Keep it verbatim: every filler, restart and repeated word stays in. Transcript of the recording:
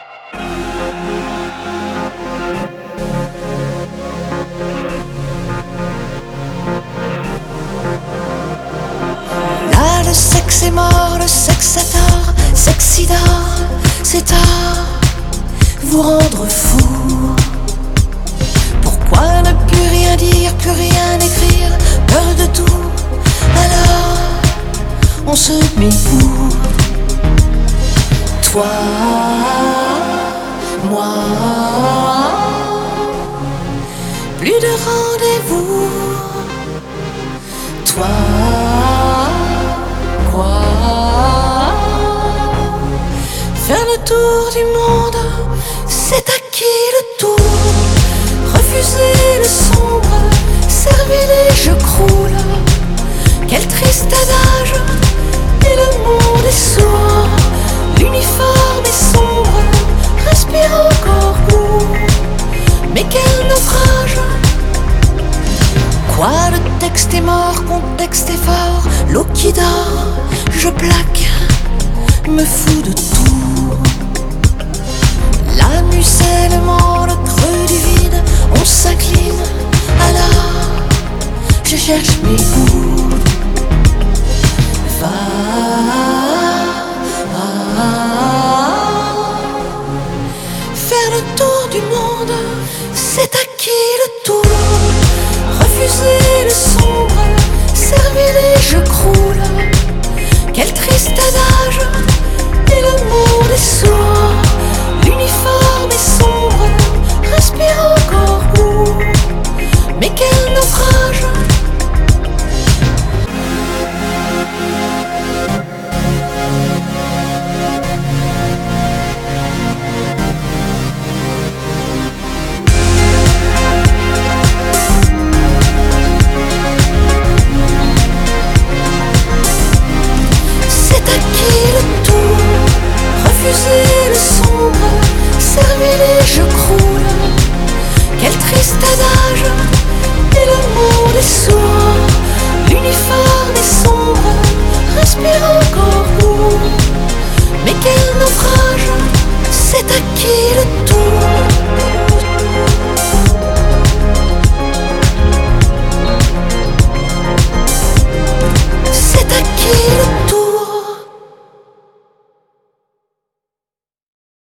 Là le sexe est mort, le sexe a tort, sexida, c'est à vous rendre fou. Pourquoi ne plus rien dire, plus rien écrire, peur de tout, alors on se met où? Toi, moi, plus de rendez-vous. Toi, quoi? Faire le tour du monde, c'est à qui le tour? Refuser le sombre, cervelé je croule. Quel triste adage, et le monde est sourd. L'uniforme est sombre, respire encore où? Mais quel naufrage! Quoi, le texte est mort, contexte est fort, l'eau qui dort, je plaque, me fous de tout. La musellement, le creux du vide, on s'incline, alors je cherche mes goûts.